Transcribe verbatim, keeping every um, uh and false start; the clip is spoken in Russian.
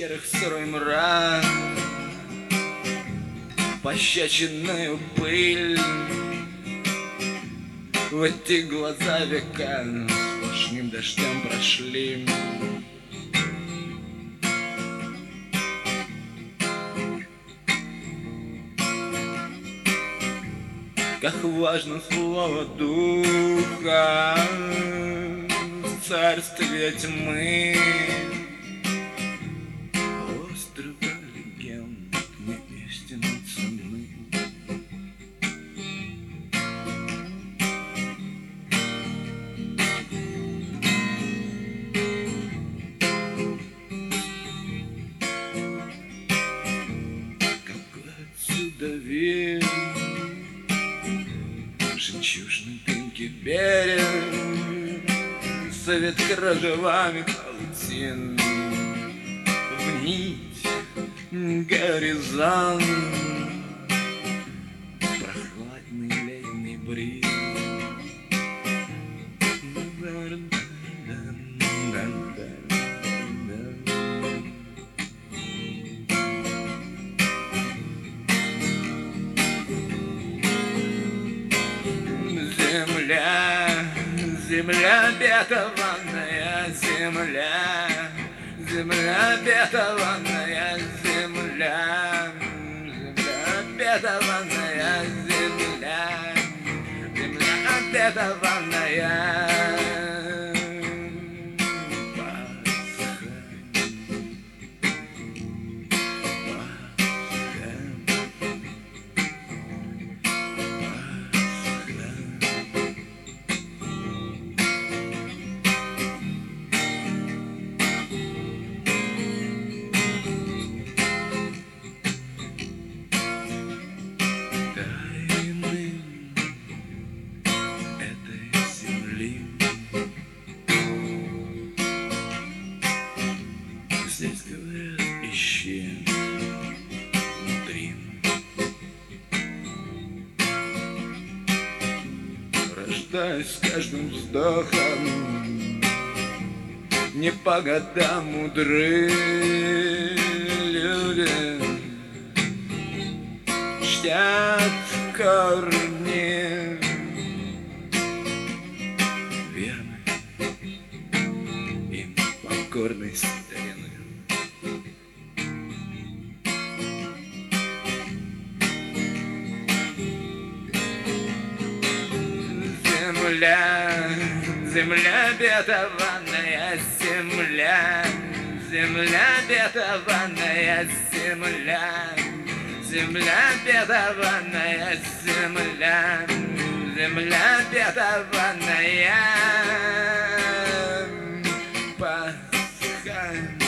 пещерах сырой мрак, пощечинную пыль. В эти глаза века сплошным дождем прошли. Как важно слово духа в царстве тьмы. Острова легенд не истинной цены. Какой отсюда вид, жемчужной дымки берег, совет кружевами паутин, в нить горизонт, прохладный лейный бриз. Земля, земля обетованная, земля, земля обетованная, земля, земля обетованная, земля, земля обетованная. Здесь говорят, ищи внутри. Рождаюсь с каждым вздохом, не по годам мудры люди, чтят корни верны им покорной старины. Земля, земля обетованная, земля, земля обетованная, земля, земля обетованная, земля, земля обетованная, Пасха.